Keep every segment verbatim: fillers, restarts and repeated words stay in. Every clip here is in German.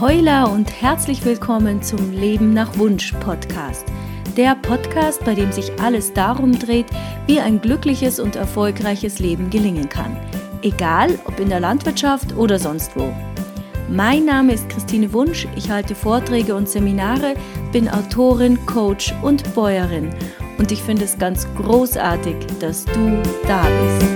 Hola und herzlich willkommen zum Leben nach Wunsch Podcast. Der Podcast, bei dem sich alles darum dreht, wie ein glückliches und erfolgreiches Leben gelingen kann. Egal, ob in der Landwirtschaft oder sonst wo. Mein Name ist Christine Wunsch, ich halte Vorträge und Seminare, bin Autorin, Coach und Bäuerin. Und ich finde es ganz großartig, dass du da bist.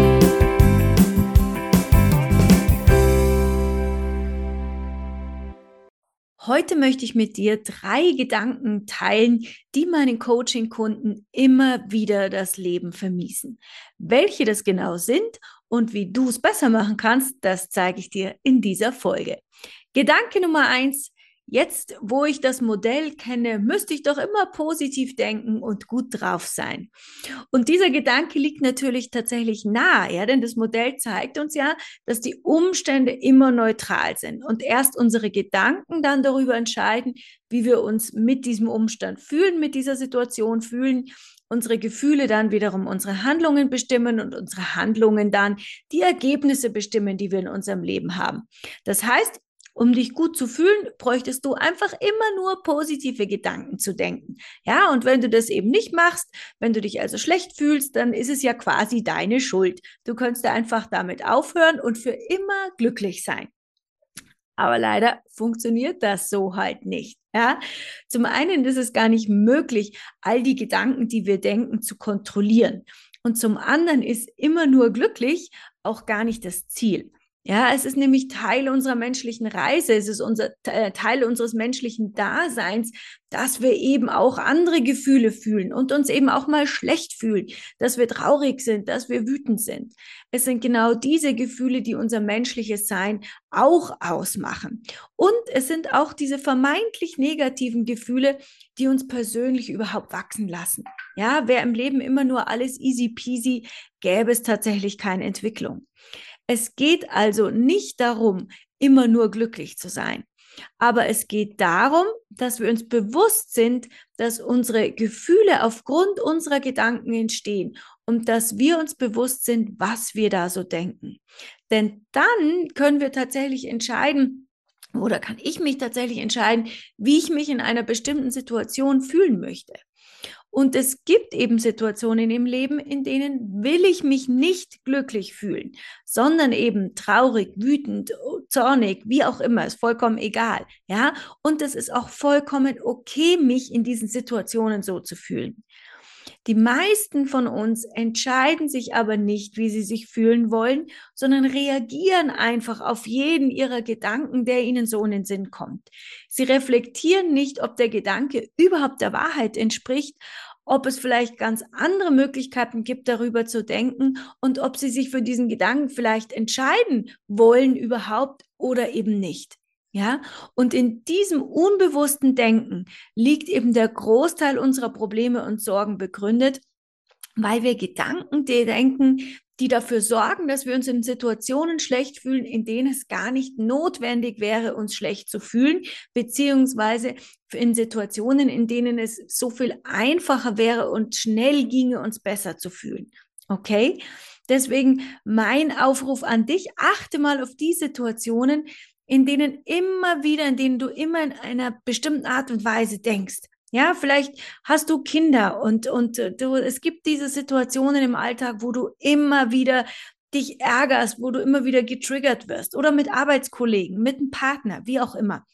Heute möchte ich mit dir drei Gedanken teilen, die meinen Coaching-Kunden immer wieder das Leben vermiesen. Welche das genau sind und wie du es besser machen kannst, das zeige ich dir in dieser Folge. Gedanke Nummer eins: Jetzt, wo ich das Modell kenne, müsste ich doch immer positiv denken und gut drauf sein. Und dieser Gedanke liegt natürlich tatsächlich nahe, ja, denn das Modell zeigt uns ja, dass die Umstände immer neutral sind und erst unsere Gedanken dann darüber entscheiden, wie wir uns mit diesem Umstand fühlen, mit dieser Situation fühlen. Unsere Gefühle dann wiederum unsere Handlungen bestimmen und unsere Handlungen dann die Ergebnisse bestimmen, die wir in unserem Leben haben. Das heißt, um dich gut zu fühlen, bräuchtest du einfach immer nur positive Gedanken zu denken. Ja, und wenn du das eben nicht machst, wenn du dich also schlecht fühlst, dann ist es ja quasi deine Schuld. Du könntest einfach damit aufhören und für immer glücklich sein. Aber leider funktioniert das so halt nicht. Ja? Zum einen ist es gar nicht möglich, all die Gedanken, die wir denken, zu kontrollieren. Und zum anderen ist immer nur glücklich auch gar nicht das Ziel. Ja, es ist nämlich Teil unserer menschlichen Reise, es ist unser äh, Teil unseres menschlichen Daseins, dass wir eben auch andere Gefühle fühlen und uns eben auch mal schlecht fühlen, dass wir traurig sind, dass wir wütend sind. Es sind genau diese Gefühle, die unser menschliches Sein auch ausmachen. Und es sind auch diese vermeintlich negativen Gefühle, die uns persönlich überhaupt wachsen lassen. Ja, wäre im Leben immer nur alles easy peasy, gäbe es tatsächlich keine Entwicklung. Es geht also nicht darum, immer nur glücklich zu sein. Aber es geht darum, dass wir uns bewusst sind, dass unsere Gefühle aufgrund unserer Gedanken entstehen und dass wir uns bewusst sind, was wir da so denken. Denn dann können wir tatsächlich entscheiden, oder kann ich mich tatsächlich entscheiden, wie ich mich in einer bestimmten Situation fühlen möchte. Und es gibt eben Situationen im Leben, in denen will ich mich nicht glücklich fühlen, sondern eben traurig, wütend, zornig, wie auch immer, ist vollkommen egal, ja? Und es ist auch vollkommen okay, mich in diesen Situationen so zu fühlen. Die meisten von uns entscheiden sich aber nicht, wie sie sich fühlen wollen, sondern reagieren einfach auf jeden ihrer Gedanken, der ihnen so in den Sinn kommt. Sie reflektieren nicht, ob der Gedanke überhaupt der Wahrheit entspricht, ob es vielleicht ganz andere Möglichkeiten gibt, darüber zu denken und ob sie sich für diesen Gedanken vielleicht entscheiden wollen überhaupt oder eben nicht. Ja, und in diesem unbewussten Denken liegt eben der Großteil unserer Probleme und Sorgen begründet, weil wir Gedanken denken, die dafür sorgen, dass wir uns in Situationen schlecht fühlen, in denen es gar nicht notwendig wäre, uns schlecht zu fühlen, beziehungsweise in Situationen, in denen es so viel einfacher wäre und schnell ginge, uns besser zu fühlen. Okay? Deswegen mein Aufruf an dich: Achte mal auf die Situationen, in denen immer wieder, in denen du immer in einer bestimmten Art und Weise denkst. Ja, vielleicht hast du Kinder und, und du, es gibt diese Situationen im Alltag, wo du immer wieder dich ärgerst, wo du immer wieder getriggert wirst oder mit Arbeitskollegen, mit einem Partner, wie auch immer.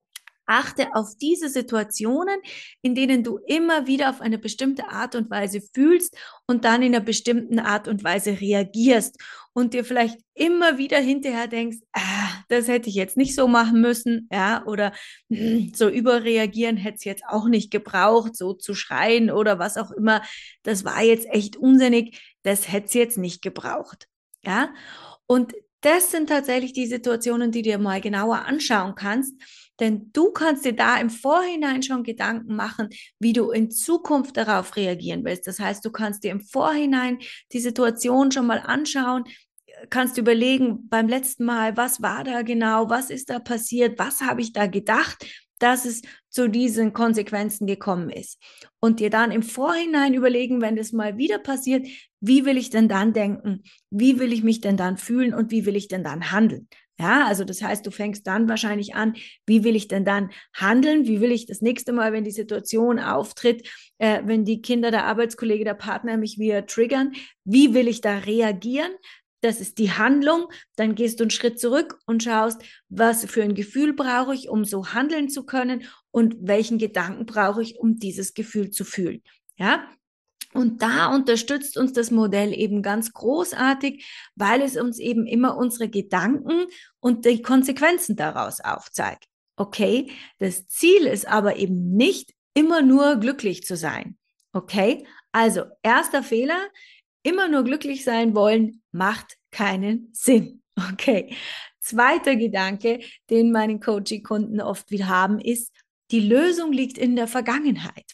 Achte auf diese Situationen, in denen du immer wieder auf eine bestimmte Art und Weise fühlst und dann in einer bestimmten Art und Weise reagierst und dir vielleicht immer wieder hinterher denkst, ah, das hätte ich jetzt nicht so machen müssen, ja, oder hm, so überreagieren hätte es jetzt auch nicht gebraucht, so zu schreien oder was auch immer. Das war jetzt echt unsinnig, das hätte es jetzt nicht gebraucht, ja. Und das sind tatsächlich die Situationen, die du dir mal genauer anschauen kannst. Denn du kannst dir da im Vorhinein schon Gedanken machen, wie du in Zukunft darauf reagieren willst. Das heißt, du kannst dir im Vorhinein die Situation schon mal anschauen, kannst überlegen, beim letzten Mal, was war da genau, was ist da passiert, was habe ich da gedacht, dass es zu diesen Konsequenzen gekommen ist. Und dir dann im Vorhinein überlegen, wenn das mal wieder passiert, wie will ich denn dann denken, wie will ich mich denn dann fühlen und wie will ich denn dann handeln. Ja, also das heißt, du fängst dann wahrscheinlich an, wie will ich denn dann handeln? Wie will ich das nächste Mal, wenn die Situation auftritt, äh, wenn die Kinder, der Arbeitskollege, der Partner mich wieder triggern, wie will ich da reagieren? Das ist die Handlung. Dann gehst du einen Schritt zurück und schaust, was für ein Gefühl brauche ich, um so handeln zu können und welchen Gedanken brauche ich, um dieses Gefühl zu fühlen. Ja, und da unterstützt uns das Modell eben ganz großartig, weil es uns eben immer unsere Gedanken und die Konsequenzen daraus aufzeigt. Okay, das Ziel ist aber eben nicht immer nur glücklich zu sein. Okay, also erster Fehler, immer nur glücklich sein wollen, macht keinen Sinn. Okay, zweiter Gedanke, den meine Coaching-Kunden oft wieder haben, ist, die Lösung liegt in der Vergangenheit.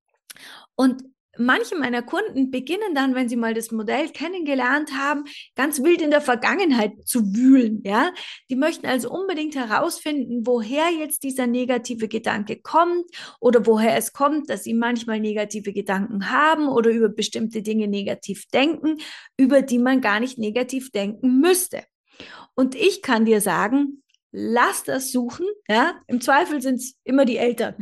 Und manche meiner Kunden beginnen dann, wenn sie mal das Modell kennengelernt haben, ganz wild in der Vergangenheit zu wühlen. Ja, die möchten also unbedingt herausfinden, woher jetzt dieser negative Gedanke kommt oder woher es kommt, dass sie manchmal negative Gedanken haben oder über bestimmte Dinge negativ denken, über die man gar nicht negativ denken müsste. Und ich kann dir sagen, lass das suchen, ja, im Zweifel sind es immer die Eltern,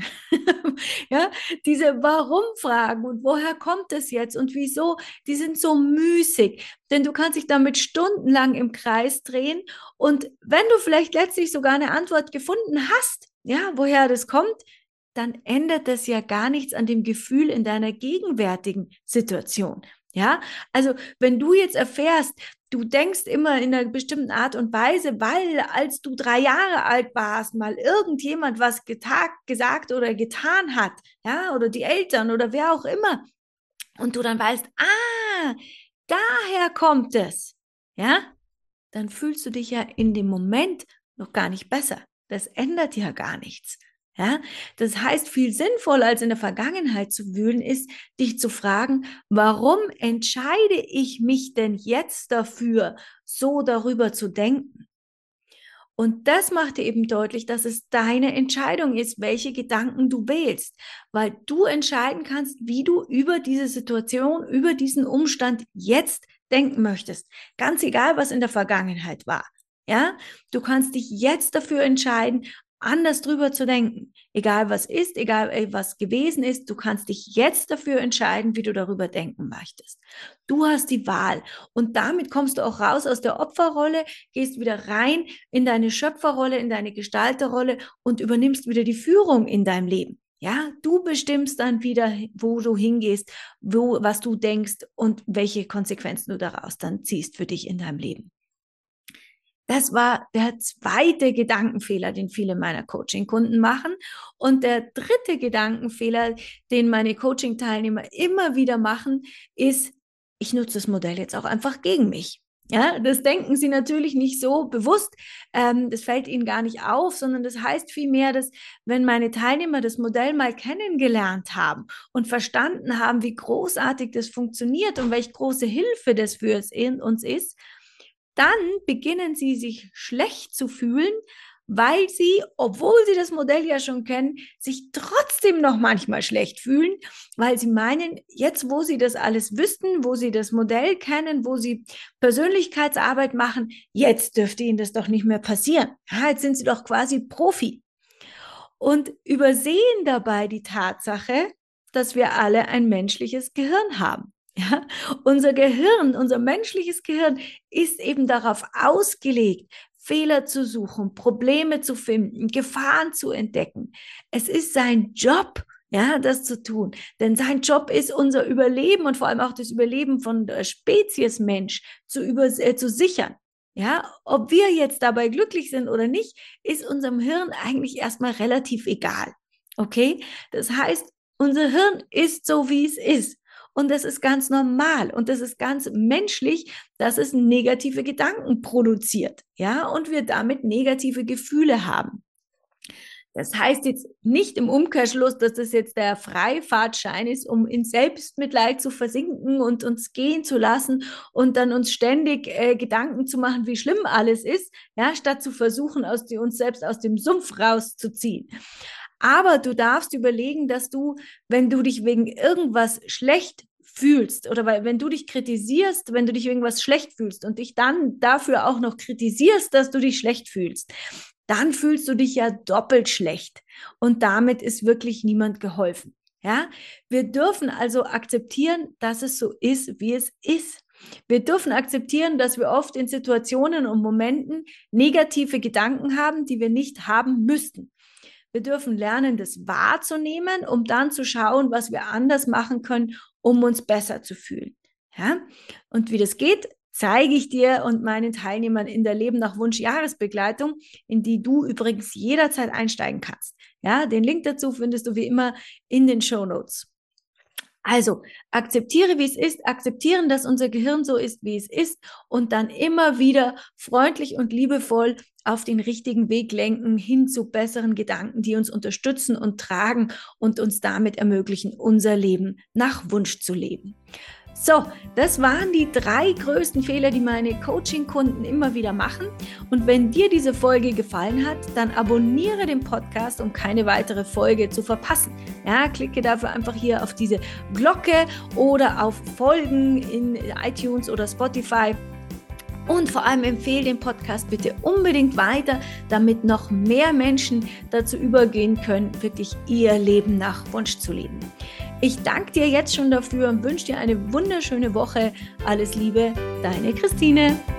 ja, diese Warum-Fragen und woher kommt es jetzt und wieso, die sind so müßig, denn du kannst dich damit stundenlang im Kreis drehen und wenn du vielleicht letztlich sogar eine Antwort gefunden hast, ja, woher das kommt, dann ändert das ja gar nichts an dem Gefühl in deiner gegenwärtigen Situation. Ja, also wenn du jetzt erfährst, du denkst immer in einer bestimmten Art und Weise, weil als du drei Jahre alt warst, mal irgendjemand was getagt, gesagt oder getan hat, ja, oder die Eltern oder wer auch immer, und du dann weißt, ah, daher kommt es, ja, dann fühlst du dich ja in dem Moment noch gar nicht besser. Das ändert ja gar nichts. Ja, das heißt, viel sinnvoller als in der Vergangenheit zu wühlen, ist, dich zu fragen, warum entscheide ich mich denn jetzt dafür, so darüber zu denken? Und das macht dir eben deutlich, dass es deine Entscheidung ist, welche Gedanken du wählst, weil du entscheiden kannst, wie du über diese Situation, über diesen Umstand jetzt denken möchtest. Ganz egal, was in der Vergangenheit war. Ja, du kannst dich jetzt dafür entscheiden, anders drüber zu denken. Egal was ist, egal was gewesen ist, du kannst dich jetzt dafür entscheiden, wie du darüber denken möchtest. Du hast die Wahl und damit kommst du auch raus aus der Opferrolle, gehst wieder rein in deine Schöpferrolle, in deine Gestalterrolle und übernimmst wieder die Führung in deinem Leben. Ja, du bestimmst dann wieder, wo du hingehst, wo, was du denkst und welche Konsequenzen du daraus dann ziehst für dich in deinem Leben. Das war der zweite Gedankenfehler, den viele meiner Coaching-Kunden machen. Und der dritte Gedankenfehler, den meine Coaching-Teilnehmer immer wieder machen, ist, ich nutze das Modell jetzt auch einfach gegen mich. Ja, das denken sie natürlich nicht so bewusst. Ähm, das fällt ihnen gar nicht auf, sondern das heißt vielmehr, dass wenn meine Teilnehmer das Modell mal kennengelernt haben und verstanden haben, wie großartig das funktioniert und welche große Hilfe das für uns ist, dann beginnen sie sich schlecht zu fühlen, weil sie, obwohl sie das Modell ja schon kennen, sich trotzdem noch manchmal schlecht fühlen, weil sie meinen, jetzt wo sie das alles wüssten, wo sie das Modell kennen, wo sie Persönlichkeitsarbeit machen, jetzt dürfte ihnen das doch nicht mehr passieren. Ja, jetzt sind sie doch quasi Profi. Und übersehen dabei die Tatsache, dass wir alle ein menschliches Gehirn haben. Ja, unser Gehirn, unser menschliches Gehirn ist eben darauf ausgelegt, Fehler zu suchen, Probleme zu finden, Gefahren zu entdecken. Es ist sein Job, ja, das zu tun. Denn sein Job ist, unser Überleben und vor allem auch das Überleben von der Spezies Mensch zu, über, äh, zu sichern. Ja, ob wir jetzt dabei glücklich sind oder nicht, ist unserem Hirn eigentlich erstmal relativ egal. Okay? Das heißt, unser Hirn ist so, wie es ist. Und das ist ganz normal und das ist ganz menschlich, dass es negative Gedanken produziert, ja, und wir damit negative Gefühle haben. Das heißt jetzt nicht im Umkehrschluss, dass das jetzt der Freifahrtschein ist, um in Selbstmitleid zu versinken und uns gehen zu lassen und dann uns ständig äh, Gedanken zu machen, wie schlimm alles ist, ja, statt zu versuchen, aus die, uns selbst aus dem Sumpf rauszuziehen. Aber du darfst überlegen, dass du, wenn du dich wegen irgendwas schlecht fühlst oder weil, wenn du dich kritisierst, wenn du dich irgendwas schlecht fühlst und dich dann dafür auch noch kritisierst, dass du dich schlecht fühlst, dann fühlst du dich ja doppelt schlecht und damit ist wirklich niemand geholfen. Ja, wir dürfen also akzeptieren, dass es so ist, wie es ist. Wir dürfen akzeptieren, dass wir oft in Situationen und Momenten negative Gedanken haben, die wir nicht haben müssten. Wir dürfen lernen, das wahrzunehmen, um dann zu schauen, was wir anders machen können, um uns besser zu fühlen. Ja? Und wie das geht, zeige ich dir und meinen Teilnehmern in der Leben nach Wunsch Jahresbegleitung, in die du übrigens jederzeit einsteigen kannst. Ja, den Link dazu findest du wie immer in den Shownotes. Also, akzeptiere, wie es ist, akzeptieren, dass unser Gehirn so ist, wie es ist und dann immer wieder freundlich und liebevoll auf den richtigen Weg lenken, hin zu besseren Gedanken, die uns unterstützen und tragen und uns damit ermöglichen, unser Leben nach Wunsch zu leben. So, das waren die drei größten Fehler, die meine Coaching-Kunden immer wieder machen. Und wenn dir diese Folge gefallen hat, dann abonniere den Podcast, um keine weitere Folge zu verpassen. Ja, klicke dafür einfach hier auf diese Glocke oder auf Folgen in iTunes oder Spotify. Und vor allem empfehle den Podcast bitte unbedingt weiter, damit noch mehr Menschen dazu übergehen können, wirklich ihr Leben nach Wunsch zu leben. Ich danke dir jetzt schon dafür und wünsche dir eine wunderschöne Woche. Alles Liebe, deine Christine.